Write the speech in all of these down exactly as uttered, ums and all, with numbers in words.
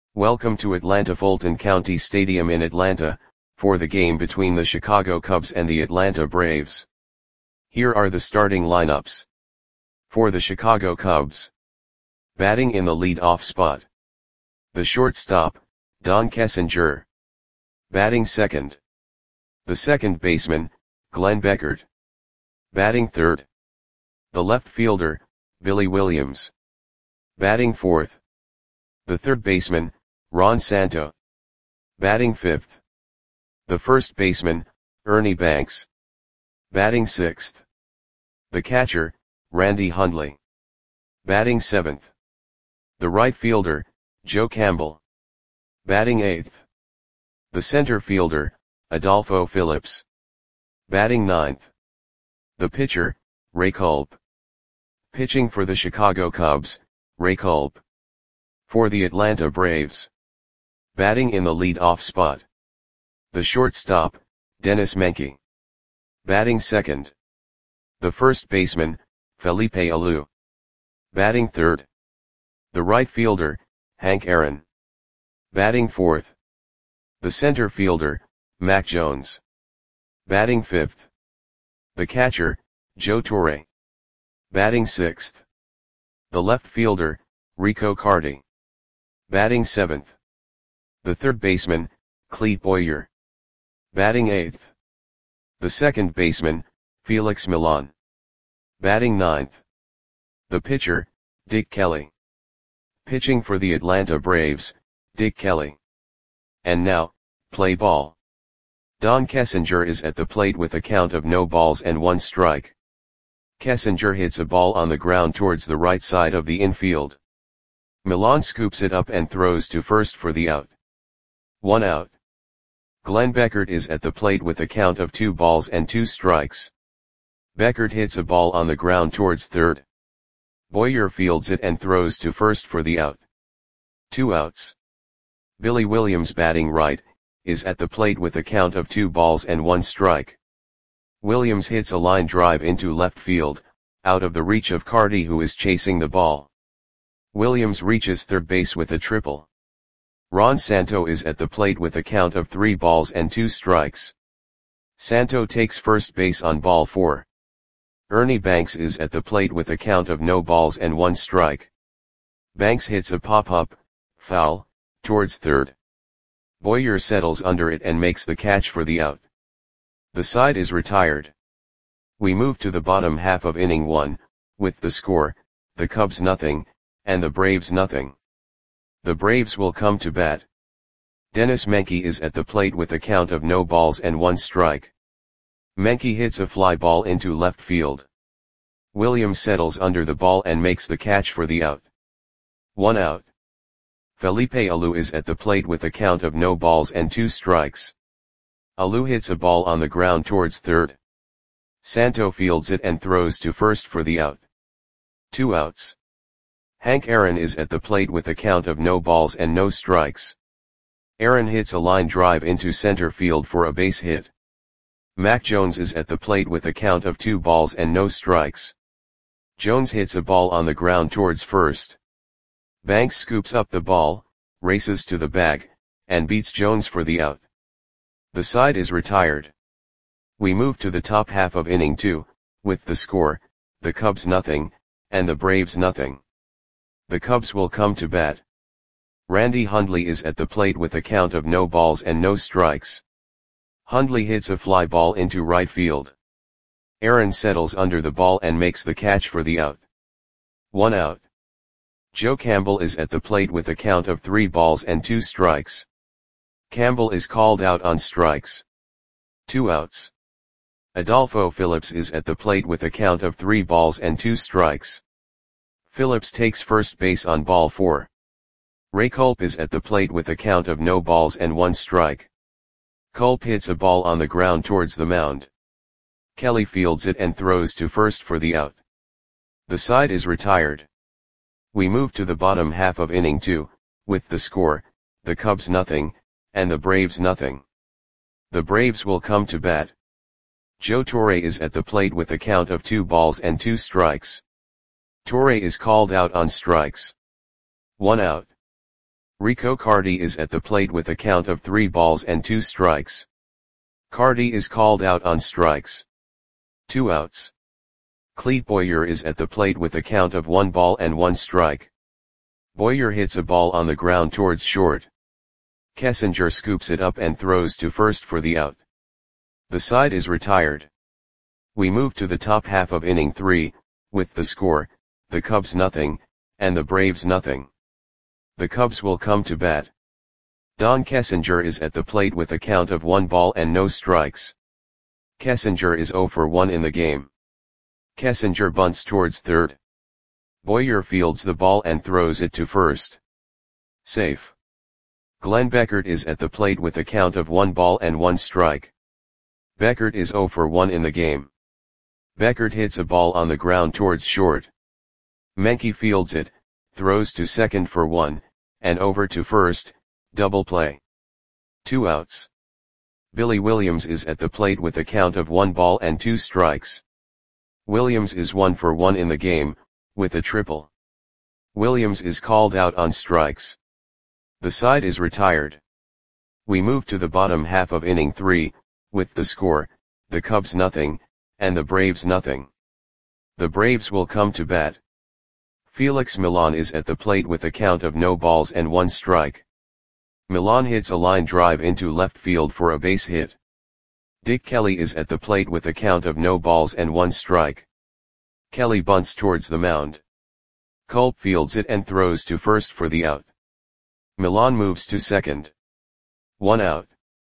Welcome to Atlanta Fulton County Stadium in Atlanta, for the game between the Chicago Cubs and the Atlanta Braves. Here are the starting lineups. For the Chicago Cubs. Batting in the lead-off spot. The shortstop, Don Kessinger. Batting second. The second baseman, Glenn Beckert. Batting third. The left fielder, Billy Williams. Batting fourth. The third baseman, Ron Santo. Batting fifth. The first baseman, Ernie Banks. Batting sixth. The catcher, Randy Hundley. Batting seventh. The right fielder, Joe Campbell. Batting eighth. The center fielder, Adolfo Phillips. Batting ninth. The pitcher, Ray Culp. Pitching for the Chicago Cubs, Ray Culp. For the Atlanta Braves. Batting in the lead-off spot. The shortstop, Dennis Menke. Batting second. The first baseman, Felipe Alou. Batting third. The right fielder, Hank Aaron. Batting fourth. The center fielder, Mac Jones. Batting fifth. The catcher, Joe Torre. Batting sixth. The left fielder, Rico Carty. Batting seventh. The third baseman, Clete Boyer. Batting eighth. The second baseman, Felix Millan. Batting ninth. The pitcher, Dick Kelly. Pitching for the Atlanta Braves, Dick Kelly. And now, play ball. Don Kessinger is at the plate with a count of no balls and one strike. Kessinger hits a ball on the ground towards the right side of the infield. Millan scoops it up and throws to first for the out. One out. Glenn Beckert is at the plate with a count of two balls and two strikes. Beckert hits a ball on the ground towards third. Boyer fields it and throws to first for the out. Two outs. Billy Williams, batting right, is at the plate with a count of two balls and one strike. Williams hits a line drive into left field, out of the reach of Carty, who is chasing the ball. Williams reaches third base with a triple. Ron Santo is at the plate with a count of three balls and two strikes. Santo takes first base on ball four. Ernie Banks is at the plate with a count of no balls and one strike. Banks hits a pop-up, foul, towards third. Boyer settles under it and makes the catch for the out. The side is retired. We move to the bottom half of inning one, with the score, the Cubs nothing, and the Braves nothing. The Braves will come to bat. Dennis Menke is at the plate with a count of no balls and one strike. Menke hits a fly ball into left field. Williams settles under the ball and makes the catch for the out. One out. Felipe Alou is at the plate with a count of no balls and two strikes. Alou hits a ball on the ground towards third. Santo fields it and throws to first for the out. Two outs. Hank Aaron is at the plate with a count of no balls and no strikes. Aaron hits a line drive into center field for a base hit. Mac Jones is at the plate with a count of two balls and no strikes. Jones hits a ball on the ground towards first. Banks scoops up the ball, races to the bag, and beats Jones for the out. The side is retired. We move to the top half of inning two, with the score, the Cubs nothing, and the Braves nothing. The Cubs will come to bat. Randy Hundley is at the plate with a count of no balls and no strikes. Hundley hits a fly ball into right field. Aaron settles under the ball and makes the catch for the out. One out. Joe Campbell is at the plate with a count of three balls and two strikes. Campbell is called out on strikes. Two outs. Adolfo Phillips is at the plate with a count of three balls and two strikes. Phillips takes first base on ball four. Ray Culp is at the plate with a count of no balls and one strike. Culp hits a ball on the ground towards the mound. Kelly fields it and throws to first for the out. The side is retired. We move to the bottom half of inning two, with the score, the Cubs nothing, and the Braves nothing. The Braves will come to bat. Joe Torre is at the plate with a count of two balls and two strikes. Torre is called out on strikes. One out. Rico Cardi is at the plate with a count of three balls and two strikes. Cardi is called out on strikes. Two outs. Clete Boyer is at the plate with a count of one ball and one strike. Boyer hits a ball on the ground towards short. Kessinger scoops it up and throws to first for the out. The side is retired. We move to the top half of inning three, with the score, the Cubs nothing, and the Braves nothing. The Cubs will come to bat. Don Kessinger is at the plate with a count of one ball and no strikes. Kessinger is zero for one in the game. Kessinger bunts towards third. Boyer fields the ball and throws it to first. Safe. Glenn Beckert is at the plate with a count of one ball and one strike. Beckert is zero for one in the game. Beckert hits a ball on the ground towards short. Menke fields it, throws to second for one, and over to first, double play. Two outs. Billy Williams is at the plate with a count of one ball and two strikes. Williams is one for one in the game, with a triple. Williams is called out on strikes. The side is retired. We move to the bottom half of inning three, with the score, the Cubs nothing, and the Braves nothing. The Braves will come to bat. Felix Millan is at the plate with a count of no balls and one strike. Millan hits a line drive into left field for a base hit. Dick Kelly is at the plate with a count of no balls and one strike. Kelly bunts towards the mound. Culp fields it and throws to first for the out. Millan moves to second. One out.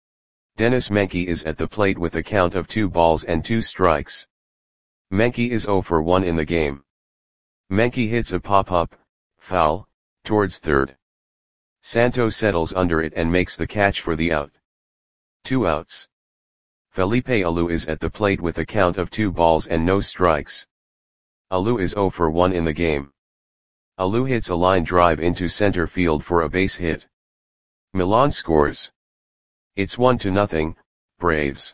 Dennis Menke is at the plate with a count of two balls and two strikes. Menke is zero for one in the game. Menke hits a pop-up, foul, towards third. Santo settles under it and makes the catch for the out. Two outs. Felipe Alou is at the plate with a count of two balls and no strikes. Alou is zero for one in the game. Alou hits a line drive into center field for a base hit. Millan scores. It's one to nothing, Braves.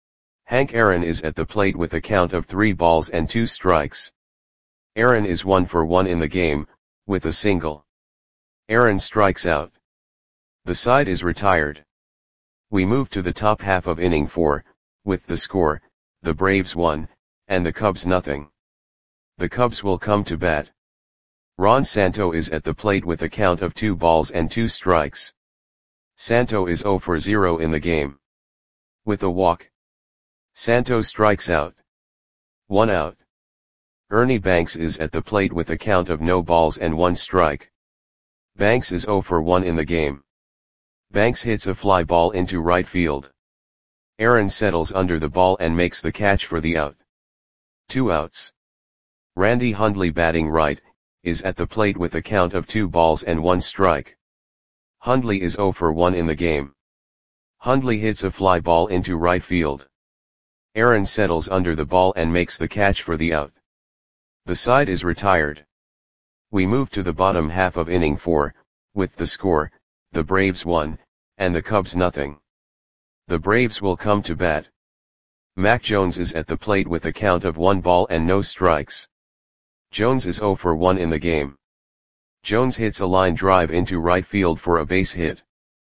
Hank Aaron is at the plate with a count of three balls and two strikes. Aaron is one for one in the game, with a single. Aaron strikes out. The side is retired. We move to the top half of inning four, with the score, the Braves one, and the Cubs nothing. The Cubs will come to bat. Ron Santo is at the plate with a count of two balls and two strikes. Santo is zero for zero in the game. With a walk. Santo strikes out. One out. Ernie Banks is at the plate with a count of no balls and one strike. Banks is zero for one in the game. Banks hits a fly ball into right field. Aaron settles under the ball and makes the catch for the out. Two outs. Randy Hundley, batting right, is at the plate with a count of two balls and one strike. Hundley is zero for one in the game. Hundley hits a fly ball into right field. Aaron settles under the ball and makes the catch for the out. The side is retired. We move to the bottom half of inning four, with the score, the Braves one, and the Cubs nothing. The Braves will come to bat. Mac Jones is at the plate with a count of one ball and no strikes. Jones is zero for one in the game. Jones hits a line drive into right field for a base hit.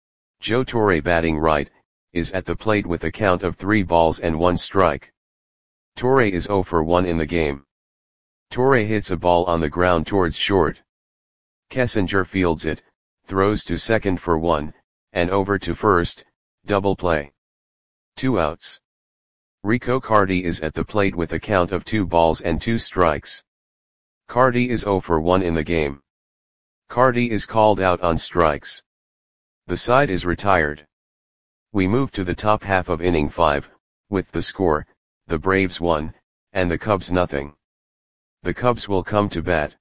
Joe Torre, batting right, is at the plate with a count of three balls and one strike. Torre is zero for one in the game. Torre hits a ball on the ground towards short. Kessinger fields it, throws to second for one, and over to first, double play. Two outs. Rico Cardi is at the plate with a count of two balls and two strikes. Cardi is zero for one in the game. Cardi is called out on strikes. The side is retired. We move to the top half of inning five, with the score, the Braves one, and the Cubs nothing. The Cubs will come to bat.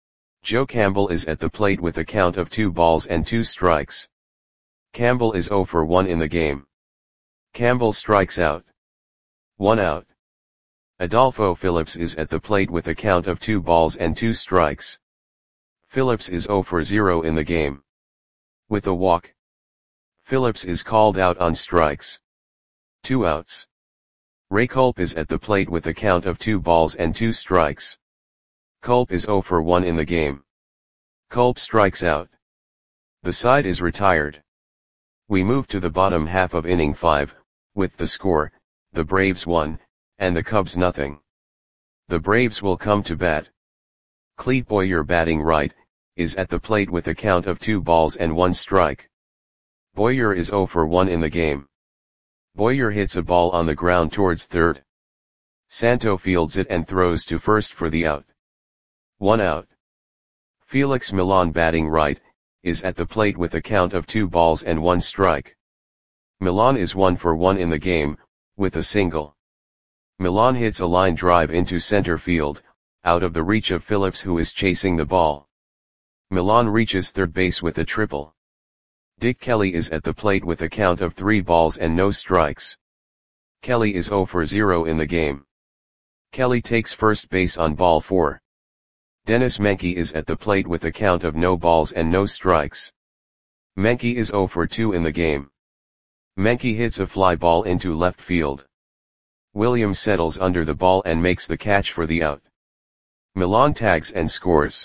Joe Campbell is at the plate with a count of two balls and two strikes. Campbell is zero for one in the game. Campbell strikes out. One out. Adolfo Phillips is at the plate with a count of two balls and two strikes. Phillips is zero for zero in the game. With a walk. Phillips is called out on strikes. Two outs. Ray Culp is at the plate with a count of two balls and two strikes. Culp is zero for one in the game. Culp strikes out. The side is retired. We move to the bottom half of inning five, with the score, the Braves one, and the Cubs nothing. The Braves will come to bat. Clete Boyer, batting right, is at the plate with a count of two balls and one strike. Boyer is oh for one in the game. Boyer hits a ball on the ground towards third. Santo fields it and throws to first for the out. One out. Felix Millan, batting right, is at the plate with a count of two balls and one strike. Millan is one for one in the game, with a single. Millan hits a line drive into center field, out of the reach of Phillips, who is chasing the ball. Millan reaches third base with a triple. Dick Kelly is at the plate with a count of three balls and no strikes. Kelly is oh for zero in the game. Kelly takes first base on ball four. Dennis Menke is at the plate with a count of no balls and no strikes. Menke is oh for two in the game. Menke hits a fly ball into left field. Williams settles under the ball and makes the catch for the out. Millan tags and scores.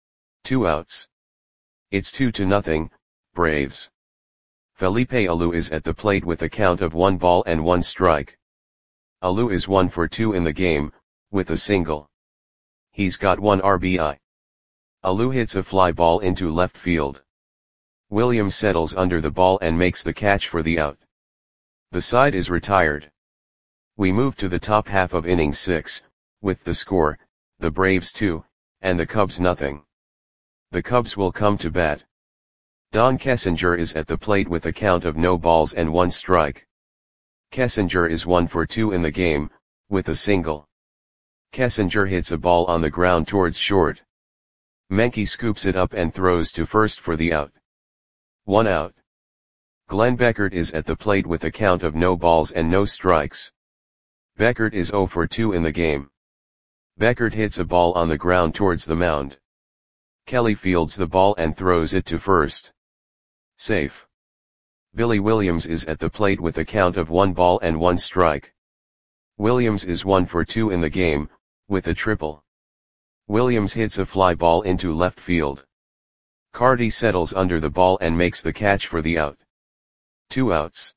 Two outs. It's two to nothing, Braves. Felipe Alou is at the plate with a count of one ball and one strike. Alou is one for two in the game, with a single. He's got one R B I. Alou hits a fly ball into left field. Williams settles under the ball and makes the catch for the out. The side is retired. We move to the top half of inning six, with the score, the Braves two, and the Cubs nothing. The Cubs will come to bat. Don Kessinger is at the plate with a count of no balls and one strike. Kessinger is one for two in the game, with a single. Kessinger hits a ball on the ground towards short. Menke scoops it up and throws to first for the out. One out. Glenn Beckert is at the plate with a count of no balls and no strikes. Beckert is oh for two in the game. Beckert hits a ball on the ground towards the mound. Kelly fields the ball and throws it to first. Safe. Billy Williams is at the plate with a count of one ball and one strike. Williams is one for two in the game, with a triple. Williams hits a fly ball into left field. Carty settles under the ball and makes the catch for the out. Two outs.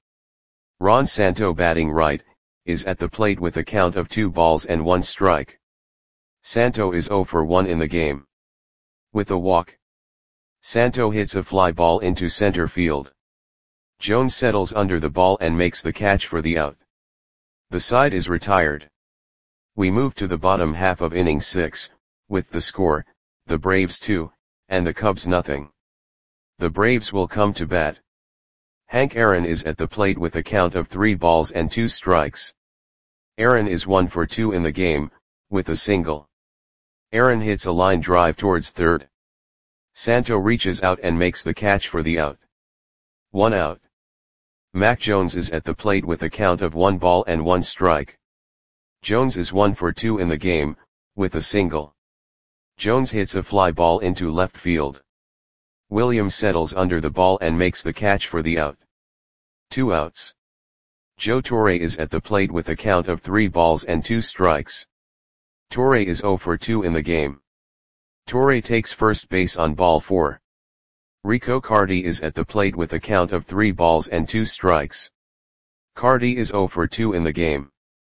Ron Santo, batting right, is at the plate with a count of two balls and one strike. Santo is oh for one in the game. With a walk. Santo hits a fly ball into center field. Jones settles under the ball and makes the catch for the out. The side is retired. We move to the bottom half of inning six, with the score, the Braves two, and the Cubs nothing. The Braves will come to bat. Hank Aaron is at the plate with a count of three balls and two strikes. Aaron is one for two in the game, with a single. Aaron hits a line drive towards third. Santo reaches out and makes the catch for the out. One out. Mac Jones is at the plate with a count of one ball and one strike. Jones is one for two in the game, with a single. Jones hits a fly ball into left field. Williams settles under the ball and makes the catch for the out. Two outs. Joe Torre is at the plate with a count of three balls and two strikes. Torre is oh for two in the game. Torre takes first base on ball four. Rico Carty is at the plate with a count of three balls and two strikes. Carty is oh for two in the game.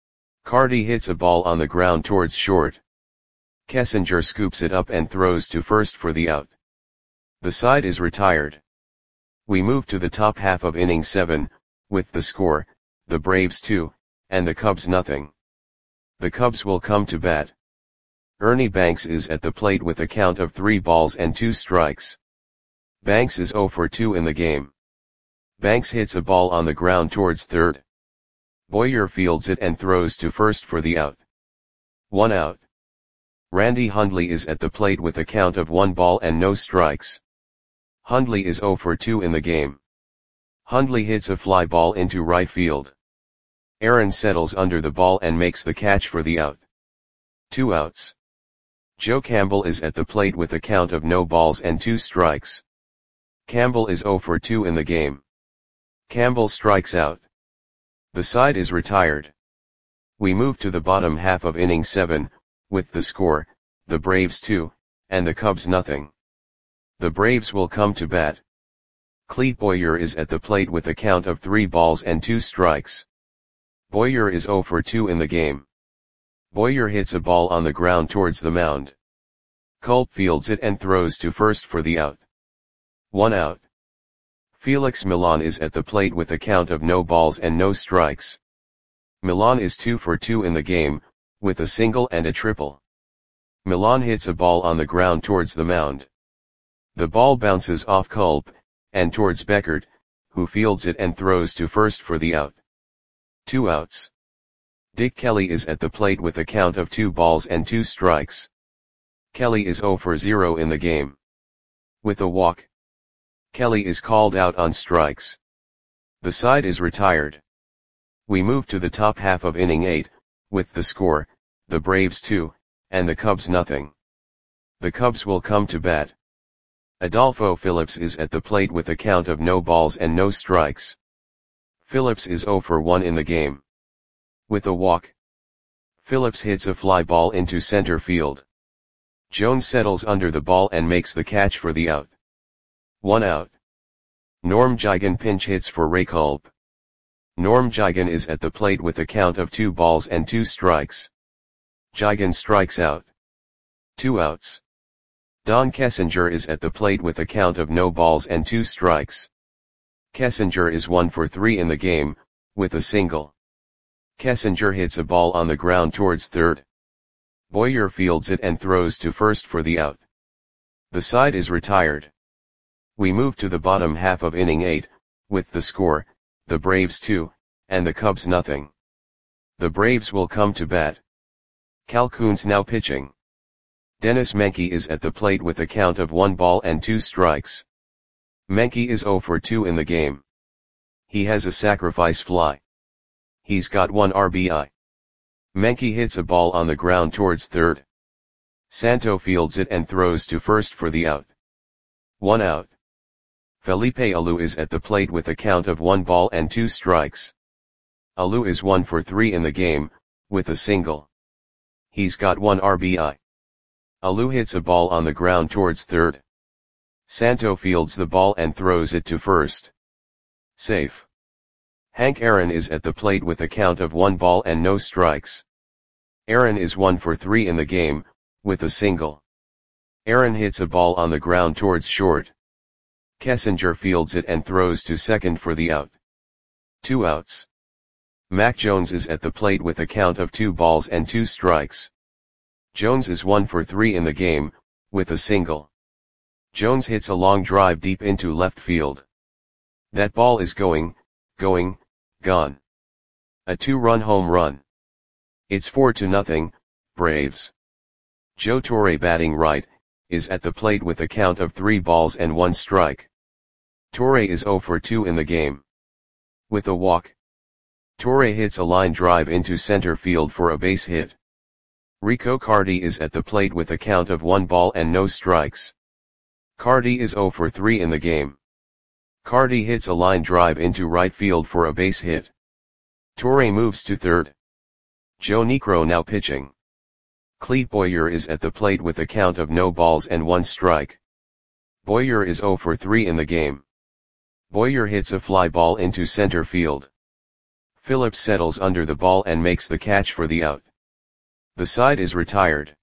Carty hits a ball on the ground towards short. Kessinger scoops it up and throws to first for the out. The side is retired. We move to the top half of inning seven, with the score, the Braves two, and the Cubs nothing. The Cubs will come to bat. Ernie Banks is at the plate with a count of three balls and two strikes. Banks is oh for two in the game. Banks hits a ball on the ground towards third. Boyer fields it and throws to first for the out. One out. Randy Hundley is at the plate with a count of one ball and no strikes. Hundley is oh for two in the game. Hundley hits a fly ball into right field. Aaron settles under the ball and makes the catch for the out. Two outs. Joe Campbell is at the plate with a count of no balls and two strikes. Campbell is oh for two in the game. Campbell strikes out. The side is retired. We move to the bottom half of inning seven, with the score, the Braves two, and the Cubs nothing. The Braves will come to bat. Clete Boyer is at the plate with a count of three balls and two strikes. Boyer is zero for two in the game. Boyer hits a ball on the ground towards the mound. Culp fields it and throws to first for the out. One out. Felix Milan is at the plate with a count of no balls and no strikes. Milan is two for two in the game, with a single and a triple. Milan hits a ball on the ground towards the mound. The ball bounces off Culp, and towards Beckert, who fields it and throws to first for the out. Two outs. Dick Kelly is at the plate with a count of two balls and two strikes. Kelly is zero for zero in the game. With a walk, Kelly is called out on strikes. The side is retired. We move to the top half of inning eight, with the score, the Braves two, and the Cubs nothing. The Cubs will come to bat. Adolfo Phillips is at the plate with a count of no balls and no strikes. Phillips is zero for one in the game. With a walk, Phillips hits a fly ball into center field. Jones settles under the ball and makes the catch for the out. One out. Norm Jigen pinch hits for Ray Culp. Norm Jigen is at the plate with a count of two balls and two strikes. Jigen strikes out. Two outs. Don Kessinger is at the plate with a count of no balls and two strikes. Kessinger is one for three in the game, with a single. Kessinger hits a ball on the ground towards third. Boyer fields it and throws to first for the out. The side is retired. We move to the bottom half of inning eight, with the score, the Braves two, and the Cubs nothing. The Braves will come to bat. Calhoun's now pitching. Dennis Menke is at the plate with a count of one ball and two strikes. Menke is zero for two in the game. He has a sacrifice fly. He's got one R B I. Menke hits a ball on the ground towards third. Santo fields it and throws to first for the out. One out. Felipe Alou is at the plate with a count of one ball and two strikes. Alou is one for three in the game, with a single. He's got one R B I. Alou hits a ball on the ground towards third. Santo fields the ball and throws it to first. Safe. Hank Aaron is at the plate with a count of one ball and no strikes. Aaron is one for three in the game, with a single. Aaron hits a ball on the ground towards short. Kessinger fields it and throws to second for the out. Two outs. Mac Jones is at the plate with a count of two balls and two strikes. Jones is one for three in the game, with a single. Jones hits a long drive deep into left field. That ball is going, going, gone. A two-run home run. It's four to nothing, Braves. Joe Torre batting right, is at the plate with a count of three balls and one strike. Torre is zero for two in the game. With a walk, Torre hits a line drive into center field for a base hit. Rico Cardi is at the plate with a count of one ball and no strikes. Cardi is zero for three in the game. Cardi hits a line drive into right field for a base hit. Torre moves to third. Joe Niekro now pitching. Clete Boyer is at the plate with a count of no balls and one strike. Boyer is zero for three in the game. Boyer hits a fly ball into center field. Phillips settles under the ball and makes the catch for the out. The side is retired.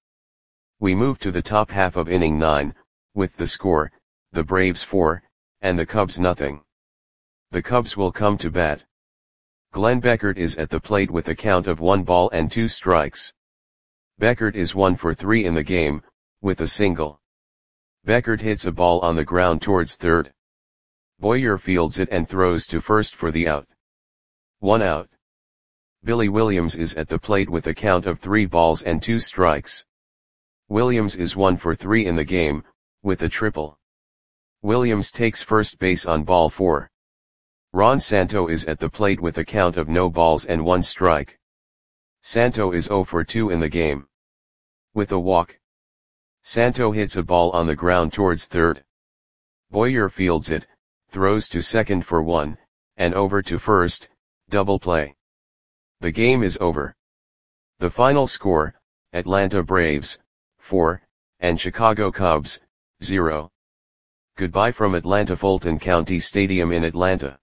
We move to the top half of inning nine, with the score, the Braves four, and the Cubs nothing. The Cubs will come to bat. Glenn Beckert is at the plate with a count of one ball and two strikes. Beckert is one for three in the game, with a single. Beckert hits a ball on the ground towards third. Boyer fields it and throws to first for the out. One out. Billy Williams is at the plate with a count of three balls and two strikes. Williams is one for three in the game, with a triple. Williams takes first base on ball four. Ron Santo is at the plate with a count of no balls and one strike. Santo is zero for two in the game. With a walk, Santo hits a ball on the ground towards third. Boyer fields it, throws to second for one, and over to first, double play. The game is over. The final score, Atlanta Braves, four, and Chicago Cubs, zero. Goodbye from Atlanta Fulton County Stadium in Atlanta.